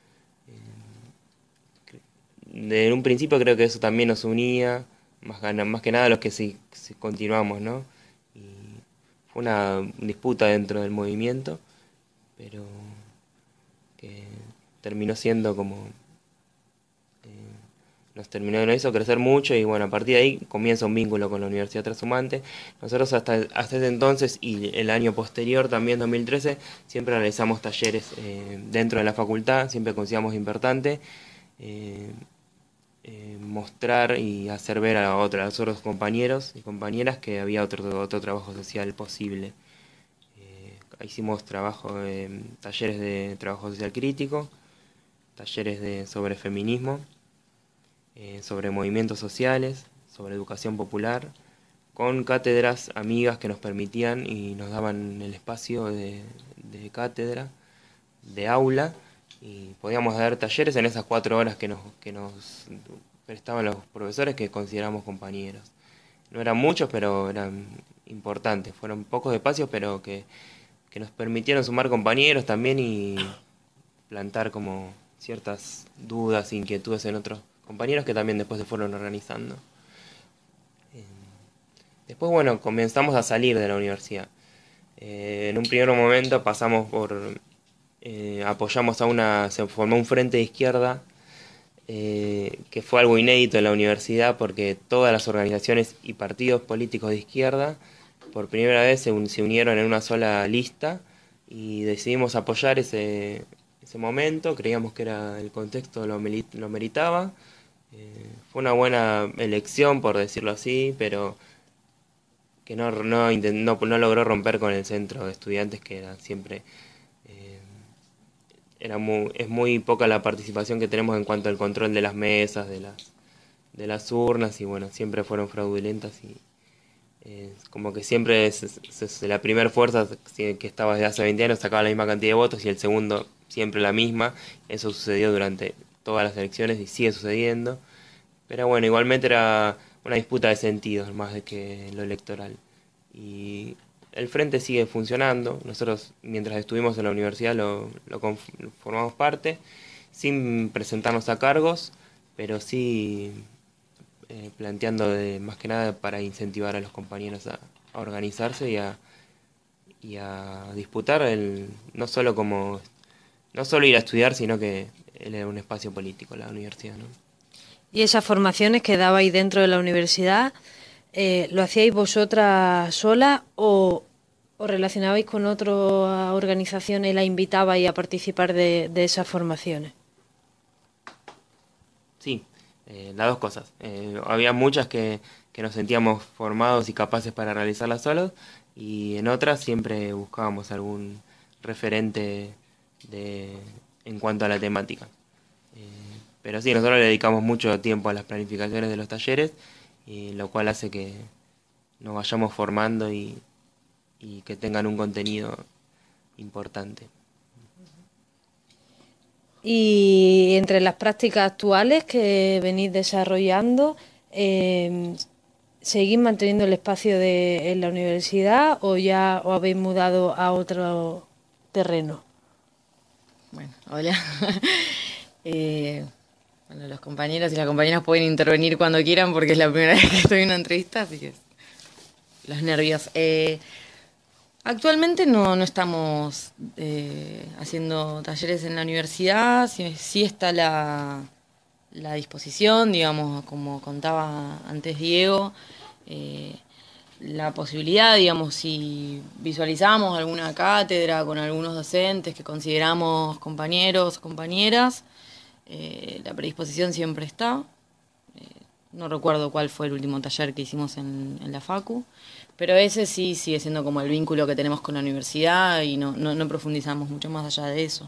Speaker 6: Eh, en un principio creo que eso también nos unía, más, más que nada los que sí, sí continuamos, ¿no? Fue una disputa dentro del movimiento, pero que terminó siendo como... Eh, nos terminó, nos hizo crecer mucho y bueno, a partir de ahí comienza un vínculo con la Universidad Transhumante. Nosotros hasta, hasta ese entonces y el año posterior, también dos mil trece, siempre realizamos talleres eh, dentro de la facultad, siempre consideramos importante eh, eh, mostrar y hacer ver a, otros, a los otros compañeros y compañeras que había otro, otro trabajo social posible. Eh, hicimos trabajo, eh, talleres de trabajo social crítico, talleres de, sobre feminismo, eh, sobre movimientos sociales, sobre educación popular, con cátedras amigas que nos permitían y nos daban el espacio de, de cátedra, de aula, y podíamos dar talleres en esas cuatro horas que nos, que nos prestaban los profesores que consideramos compañeros. No eran muchos, pero eran importantes. Fueron pocos espacios, pero que, que nos permitieron sumar compañeros también y plantar como ciertas dudas, inquietudes en otros compañeros que también después se fueron organizando. Después, bueno, comenzamos a salir de la universidad. Eh, en un primer momento pasamos por... Eh, apoyamos a una... Se formó un frente de izquierda, eh, que fue algo inédito en la universidad porque todas las organizaciones y partidos políticos de izquierda por primera vez se, un, se unieron en una sola lista y decidimos apoyar ese, ese momento. Creíamos que era el contexto lo, lo meritaba. Eh, fue una buena elección, por decirlo así, pero que no, no, no, no logró romper con el centro de estudiantes, que era siempre... Eh, era muy, es muy poca la participación que tenemos en cuanto al control de las mesas, de las, de las urnas, y bueno, siempre fueron fraudulentas y eh, como que siempre es, es, es la primera fuerza que estaba desde hace veinte años sacaba la misma cantidad de votos y el segundo siempre la misma. Eso sucedió durante todas las elecciones y sigue sucediendo, pero bueno, igualmente era una disputa de sentidos más de que lo electoral. Y el frente sigue funcionando. Nosotros, mientras estuvimos en la universidad, lo, lo formamos parte, sin presentarnos a cargos, pero sí eh, planteando de, más que nada para incentivar a los compañeros a, a organizarse y a, y a disputar, el, no solo como no solo ir a estudiar, sino que él era un espacio político, la universidad, ¿no?
Speaker 5: Y esas formaciones que dabais dentro de la universidad, Eh, ¿lo hacíais vosotras solas o os relacionabais con otras organizaciones y la invitabais a participar de, de esas formaciones?
Speaker 6: Sí, eh, las dos cosas. Eh, había muchas que, que nos sentíamos formados y capaces para realizarlas solos, y en otras siempre buscábamos algún referente de, en cuanto a la temática. Eh, pero sí, nosotros le dedicamos mucho tiempo a las planificaciones de los talleres, y lo cual hace que nos vayamos formando y, y que tengan un contenido importante.
Speaker 5: Y entre las prácticas actuales que venís desarrollando, eh, ¿seguís manteniendo el espacio de, en la universidad o ya os habéis mudado a otro terreno?
Speaker 7: Bueno, hola. eh... Bueno, los compañeros y las compañeras pueden intervenir cuando quieran porque es la primera vez que estoy en una entrevista, así que los nervios. Eh, Actualmente no, no estamos eh, haciendo talleres en la universidad, sí, sí está la, la disposición, digamos, como contaba antes Diego, eh, la posibilidad, digamos, si visualizamos alguna cátedra con algunos docentes que consideramos compañeros o compañeras, eh, la predisposición siempre está. Eh, no recuerdo cuál fue el último taller que hicimos en, en la Facu, pero ese sí sigue siendo como el vínculo que tenemos con la universidad y no, no, no profundizamos mucho más allá de eso.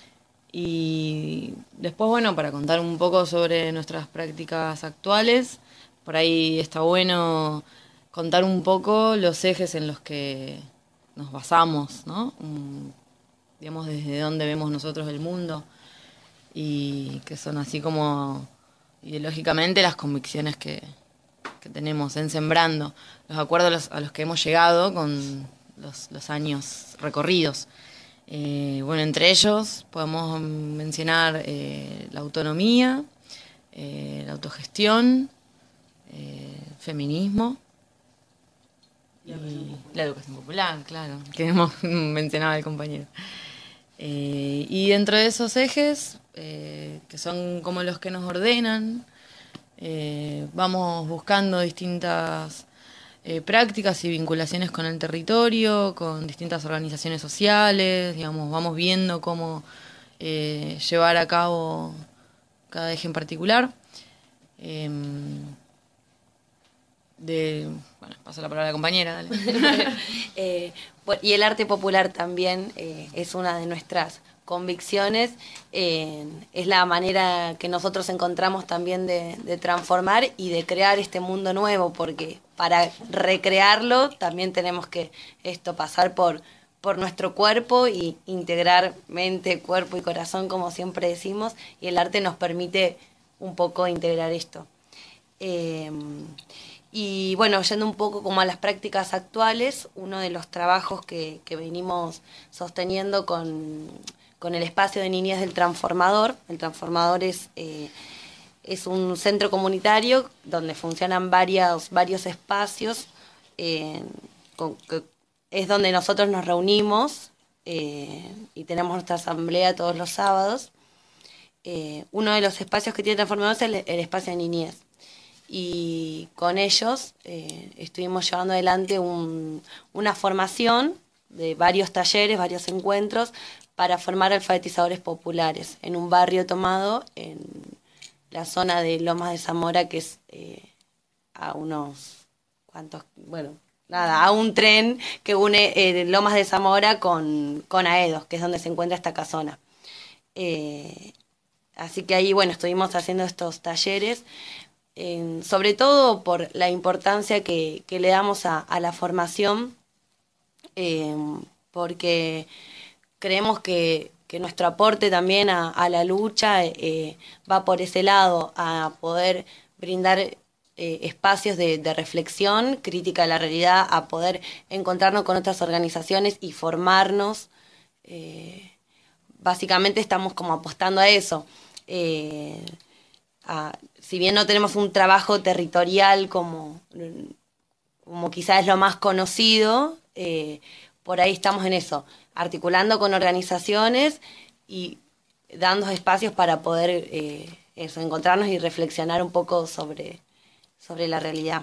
Speaker 7: Y después, bueno, para contar un poco sobre nuestras prácticas actuales, por ahí está bueno contar un poco los ejes en los que nos basamos, ¿no? Um, digamos, desde dónde vemos nosotros el mundo y que son así como ideológicamente las convicciones que, que tenemos en Sembrando, los acuerdos a los, a los que hemos llegado con los, los años recorridos. Eh, bueno, entre ellos podemos mencionar eh, la autonomía, eh, la autogestión, eh, feminismo y la educación popular, claro, que hemos mencionado el compañero. Eh, y dentro de esos ejes, eh, que son como los que nos ordenan, eh, vamos buscando distintas eh, prácticas y vinculaciones con el territorio, con distintas organizaciones sociales, digamos, vamos viendo cómo eh, llevar a cabo cada eje en particular. Eh, de, bueno, paso la palabra a la compañera, dale.
Speaker 8: eh, y el arte popular también eh, es una de nuestras convicciones, eh, es la manera que nosotros encontramos también de, de transformar y de crear este mundo nuevo, porque para recrearlo también tenemos que esto pasar por, por nuestro cuerpo y integrar mente, cuerpo y corazón, como siempre decimos, y el arte nos permite un poco integrar esto. Eh, Y bueno, yendo un poco como a las prácticas actuales, uno de los trabajos que, que venimos sosteniendo con, con el espacio de niñez del Transformador. El Transformador es, eh, es un centro comunitario donde funcionan varios, varios espacios, eh, con, que es donde nosotros nos reunimos eh, y tenemos nuestra asamblea todos los sábados. Eh, uno de los espacios que tiene el Transformador es el, el espacio de niñez. Y con ellos eh, estuvimos llevando adelante un, una formación de varios talleres, varios encuentros para formar alfabetizadores populares en un barrio tomado en la zona de Lomas de Zamora, que es eh, a unos cuantos, bueno, nada, a un tren que une eh, Lomas de Zamora con, con Aedos, que es donde se encuentra esta casona. Eh, así que ahí, bueno, estuvimos haciendo estos talleres. Eh, sobre todo por la importancia que, que le damos a, a la formación, eh, porque creemos que, que nuestro aporte también a, a la lucha eh, va por ese lado, a poder brindar eh, espacios de, de reflexión, crítica de la realidad, a poder encontrarnos con otras organizaciones y formarnos. Eh, básicamente estamos como apostando a eso. Eh, a, si bien no tenemos un trabajo territorial como, como quizás es lo más conocido, eh, por ahí estamos en eso, articulando con organizaciones y dando espacios para poder eh, eso, encontrarnos y reflexionar un poco sobre, sobre la realidad.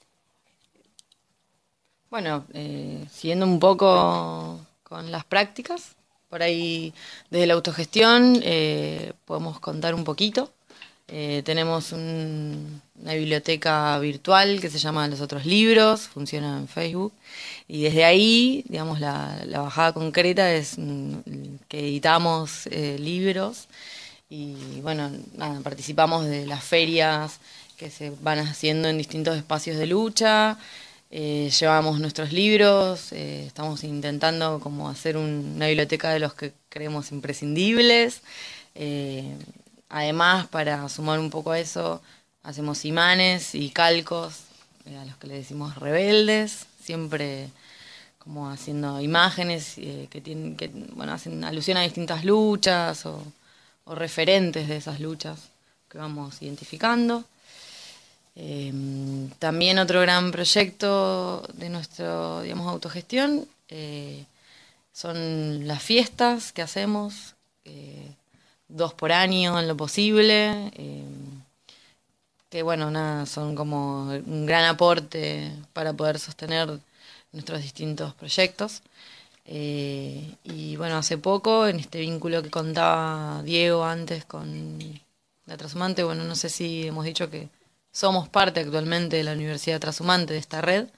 Speaker 7: Bueno, eh, siguiendo un poco con las prácticas, por ahí desde la autogestión eh, podemos contar un poquito. Eh, tenemos un, una biblioteca virtual que se llama Los Otros Libros, funciona en Facebook, y desde ahí, digamos, la, la bajada concreta es mm, que editamos eh, libros y, bueno, nada, participamos de las ferias que se van haciendo en distintos espacios de lucha, eh, llevamos nuestros libros, eh, estamos intentando como hacer un, una biblioteca de los que creemos imprescindibles. eh, Además, para sumar un poco a eso, hacemos imanes y calcos, eh, a los que le decimos rebeldes, siempre como haciendo imágenes eh, que tienen que bueno hacen alusión a distintas luchas o, o referentes de esas luchas que vamos identificando. Eh, también otro gran proyecto de nuestro, digamos, autogestión Eh, son las fiestas que hacemos, eh, dos por año en lo posible, eh, que bueno, nada, son como un gran aporte para poder sostener nuestros distintos proyectos. Eh, y bueno, hace poco, en este vínculo que contaba Diego antes con la Trashumante, bueno, no sé si hemos dicho que somos parte actualmente de la Universidad Trashumante, de esta red,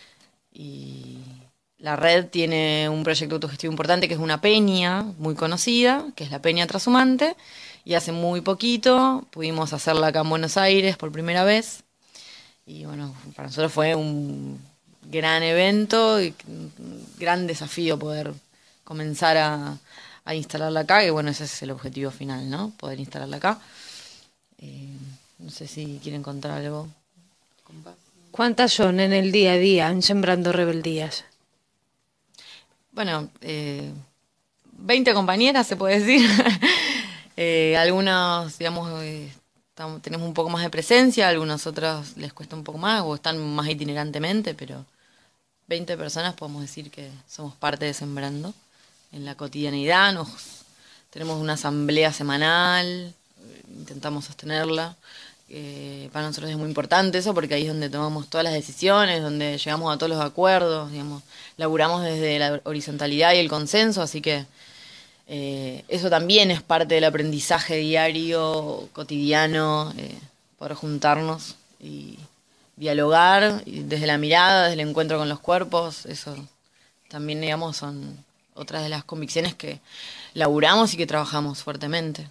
Speaker 7: y la red tiene un proyecto autogestivo importante que es una peña muy conocida, que es la Peña Trashumante, y hace muy poquito pudimos hacerla acá en Buenos Aires por primera vez, y bueno, para nosotros fue un gran evento y un gran desafío poder comenzar a, a instalarla acá, y bueno, ese es el objetivo final, ¿no? Poder instalarla acá. Eh, no sé si quieren contar algo.
Speaker 5: ¿Cuántas son en el día a día en Sembrando Rebeldías?
Speaker 7: Bueno, eh, veinte compañeras, se puede decir. eh, algunos, digamos, eh, estamos, tenemos un poco más de presencia, a algunos otros les cuesta un poco más o están más itinerantemente, pero veinte personas podemos decir que somos parte de Sembrando en la cotidianidad. Nos, tenemos una asamblea semanal, intentamos sostenerla. Eh, para nosotros es muy importante eso porque ahí es donde tomamos todas las decisiones, donde llegamos a todos los acuerdos, digamos, laburamos desde la horizontalidad y el consenso, así que eh, eso también es parte del aprendizaje diario, cotidiano, eh, poder juntarnos y dialogar y desde la mirada, desde el encuentro con los cuerpos. Eso también, digamos, son otras de las convicciones que laburamos y que trabajamos fuertemente.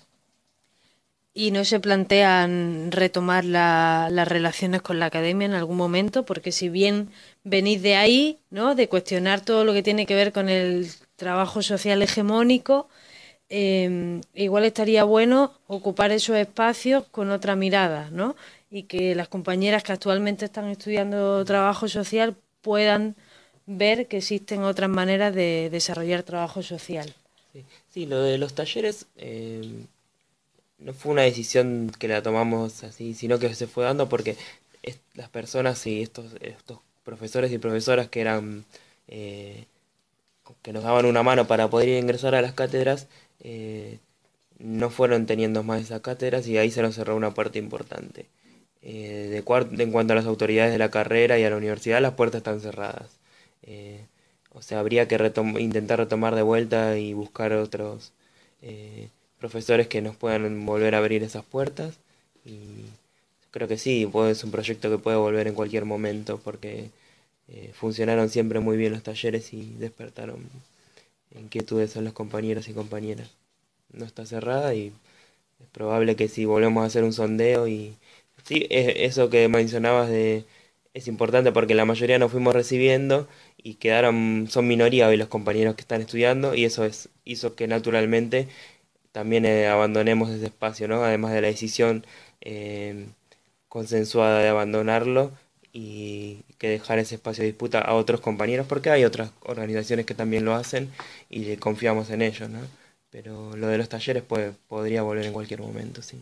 Speaker 5: ¿Y no se plantean retomar la, las relaciones con la academia en algún momento? Porque si bien venís de ahí, ¿no?, de cuestionar todo lo que tiene que ver con el trabajo social hegemónico, eh, igual estaría bueno ocupar esos espacios con otra mirada, ¿no? Y que las compañeras que actualmente están estudiando trabajo social puedan ver que existen otras maneras de desarrollar trabajo social.
Speaker 6: Sí, sí, lo de los talleres eh, no fue una decisión que la tomamos así, sino que se fue dando porque es, las personas y estos, estos profesores y profesoras que eran eh, que nos daban una mano para poder ingresar a las cátedras, eh, no fueron teniendo más esas cátedras y ahí se nos cerró una puerta importante. Eh, de, cuart- de en cuanto a las autoridades de la carrera y a la universidad, las puertas están cerradas. Eh, o sea, habría que retom- intentar retomar de vuelta y buscar otros eh, profesores que nos puedan volver a abrir esas puertas. Y creo que sí, puede, es un proyecto que puede volver en cualquier momento porque eh, funcionaron siempre muy bien los talleres y despertaron inquietudes en los compañeros y compañeras. No está cerrada y es probable que si volvemos a hacer un sondeo y sí, eso que mencionabas de es importante porque la mayoría nos fuimos recibiendo y quedaron, son minoría hoy los compañeros que están estudiando y eso es hizo que naturalmente también eh, abandonemos ese espacio, ¿no? Además de la decisión eh, consensuada de abandonarlo y que dejar ese espacio de disputa a otros compañeros porque hay otras organizaciones que también lo hacen y confiamos en ellos, ¿no? Pero lo de los talleres puede, podría volver en cualquier momento, sí.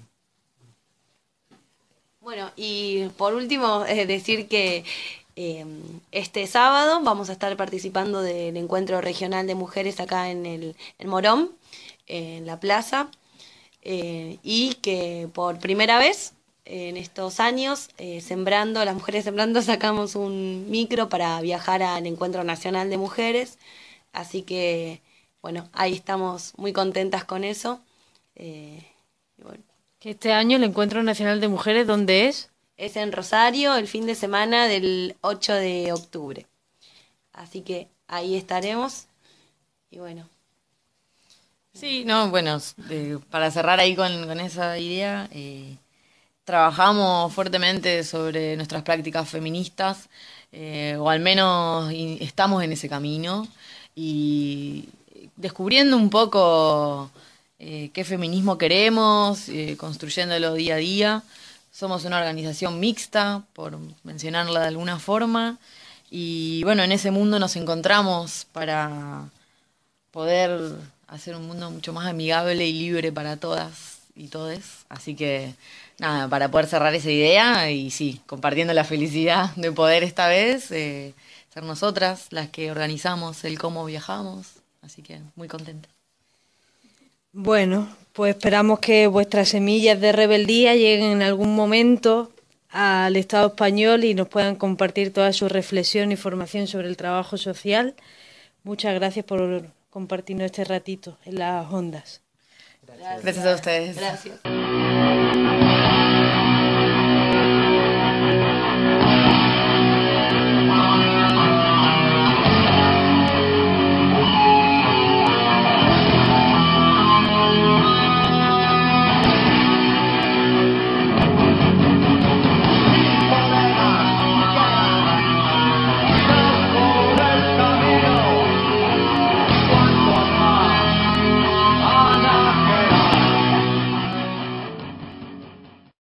Speaker 8: Bueno, y por último, eh, decir que eh, este sábado vamos a estar participando del encuentro regional de mujeres acá en el en Morón, en la plaza, eh, y que por primera vez en estos años, eh, Sembrando, las mujeres Sembrando, sacamos un micro para viajar al Encuentro Nacional de Mujeres, así que, bueno, ahí estamos muy contentas con eso. Eh, y bueno.
Speaker 5: Este año el Encuentro Nacional de Mujeres, ¿dónde es?
Speaker 8: Es en Rosario, el fin de semana del ocho de octubre. Así que ahí estaremos. Y bueno.
Speaker 7: Sí, no, bueno, eh, para cerrar ahí con, con esa idea, eh, trabajamos fuertemente sobre nuestras prácticas feministas, eh, o al menos y, estamos en ese camino, y descubriendo un poco eh, qué feminismo queremos, eh, construyéndolo día a día. Somos una organización mixta, por mencionarla de alguna forma, y bueno, en ese mundo nos encontramos para poder hacer un mundo mucho más amigable y libre para todas y todes. Así que, nada, para poder cerrar esa idea y sí, compartiendo la felicidad de poder esta vez, eh, ser nosotras las que organizamos el cómo viajamos, así que muy contenta.
Speaker 5: Bueno, pues esperamos que vuestras semillas de rebeldía lleguen en algún momento al Estado español y nos puedan compartir toda su reflexión y formación sobre el trabajo social. Muchas gracias por compartirnos este ratito en las ondas.
Speaker 7: Gracias, gracias a ustedes.
Speaker 8: Gracias.